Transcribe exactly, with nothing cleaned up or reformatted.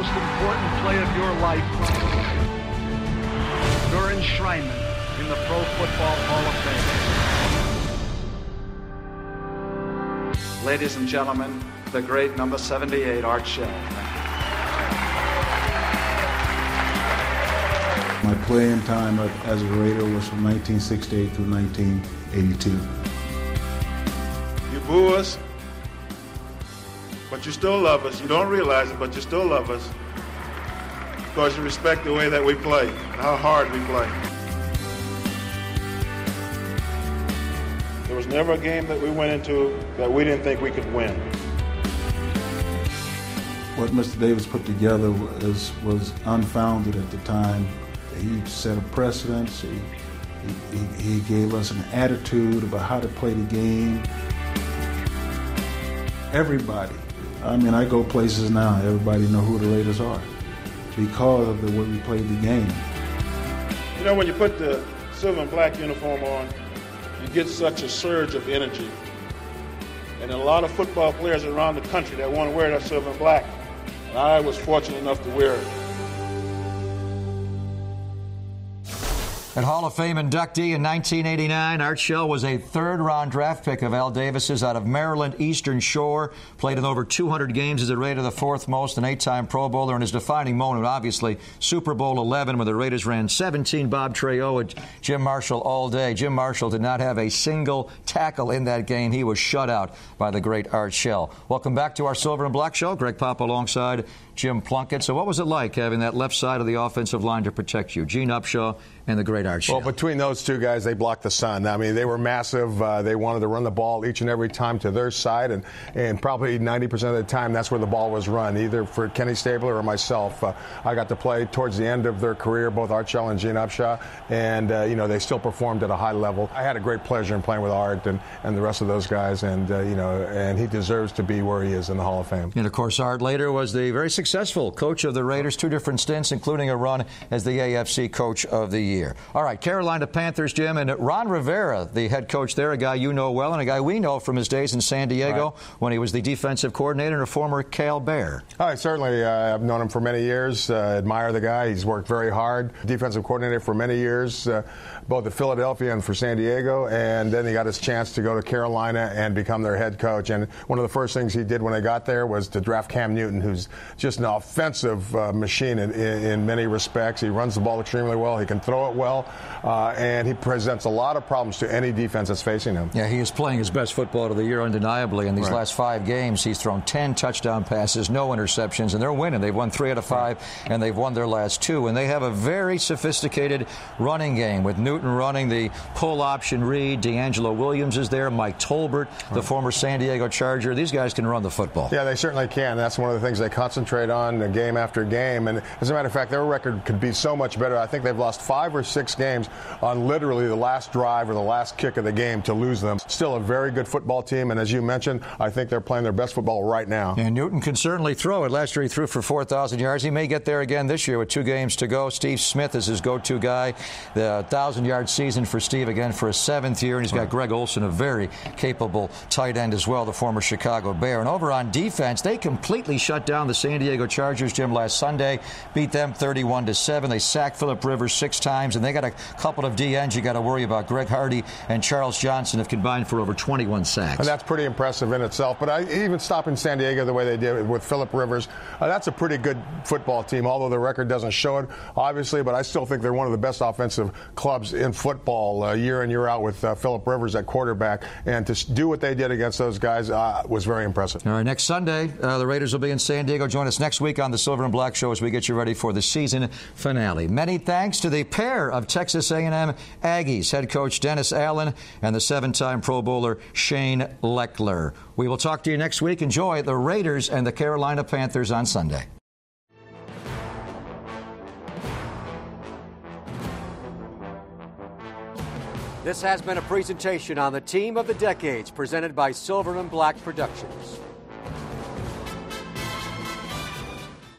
most important play of your life, your enshrinement in the Pro Football Hall of Fame. Ladies and gentlemen, the great number seventy-eight, Art Shell. My playing time as a Raider was from nineteen sixty-eight through nineteen eighty-two. You boo us, but you still love us. You don't realize it, but you still love us because you respect the way that we play and how hard we play. There was never a game that we went into that we didn't think we could win. What Mister Davis put together was, was unfounded at the time. He set a precedence. He, he, he gave us an attitude about how to play the game. Everybody, I mean, I go places now, everybody know who the Raiders are because of the way we played the game. You know, when you put the silver and black uniform on, you get such a surge of energy. And a lot of football players around the country that want to wear that silver and black. And I was fortunate enough to wear it. And Hall of Fame inductee in nineteen eighty-nine, Art Shell was a third-round draft pick of Al Davis's out of Maryland Eastern Shore. Played in over two hundred games as a Raider, the fourth most, an eight-time Pro Bowler. And his defining moment, obviously, Super Bowl eleven, where the Raiders ran seventeen Bob Trejo and Jim Marshall all day. Jim Marshall did not have a single tackle in that game. He was shut out by the great Art Shell. Welcome back to our Silver and Black Show. Greg Papa alongside Jim Plunkett. So what was it like having that left side of the offensive line to protect you? Gene Upshaw and the great Art Shell. Well, between those two guys, they blocked the sun. I mean, they were massive. Uh, they wanted to run the ball each and every time to their side, and, and probably ninety percent of the time that's where the ball was run, either for Kenny Stabler or myself. Uh, I got to play towards the end of their career, both Art Shell and Gene Upshaw, and, uh, you know, they still performed at a high level. I had a great pleasure in playing with Art and, and the rest of those guys, and, uh, you know, and he deserves to be where he is in the Hall of Fame. And, of course, Art later was the very successful coach of the Raiders, two different stints, including a run as the A F C Coach of the Year. All right, Carolina Panthers, Jim, and Ron Rivera, the head coach there, a guy you know well and a guy we know from his days in San Diego right. when he was the defensive coordinator and a former Cal Bear. Oh, certainly. Uh, I've known him for many years. Uh, admire the guy. He's worked very hard. Defensive coordinator for many years, uh, both at Philadelphia and for San Diego, and then he got his chance to go to Carolina and become their head coach. And one of the first things he did when they got there was to draft Cam Newton, who's just an offensive uh, machine in, in, in many respects. He runs the ball extremely well. He can throw it well. Uh, and he presents a lot of problems to any defense that's facing him. Yeah, he is playing his best football of the year undeniably. In these right. last five games, he's thrown ten touchdown passes, no interceptions, and they're winning. They've won three out of five, right. and they've won their last two. And they have a very sophisticated running game with Newton running the pull option read. D'Angelo Williams is there. Mike Tolbert, right. the former San Diego Charger. These guys can run the football. Yeah, they certainly can. That's one of the things they concentrate on game after game. And as a matter of fact, their record could be so much better. I think they've lost five or six games on literally the last drive or the last kick of the game to lose them. Still a very good football team, and as you mentioned, I think they're playing their best football right now. And Newton can certainly throw it. Last year he threw for four thousand yards. He may get there again this year with two games to go. Steve Smith is his go-to guy. The one thousand-yard season for Steve again for his seventh year, and he's got Greg Olsen, a very capable tight end as well, the former Chicago Bear. And over on defense, they completely shut down the San Diego Chargers, Jim, last Sunday. Beat them thirty-one to seven. They sacked Phillip Rivers six times, and they got a couple of D Ns you got to worry about. Greg Hardy and Charles Johnson have combined for over twenty-one sacks. And that's pretty impressive in itself. But I, even stopping San Diego the way they did with Phillip Rivers, uh, that's a pretty good football team, although the record doesn't show it, obviously. But I still think they're one of the best offensive clubs in football uh, year in, year out with uh, Phillip Rivers at quarterback. And to do what they did against those guys uh, was very impressive. All right, next Sunday, uh, the Raiders will be in San Diego. Join us next week on the Silver and Black Show as we get you ready for the season finale. Many thanks to the pair of Texas A and M Aggies, head coach Dennis Allen and the seven-time Pro Bowler Shane Lechler. We will talk to you next week. Enjoy the Raiders and the Carolina Panthers on Sunday. This has been a presentation on the Team of the Decades presented by Silver and Black Productions.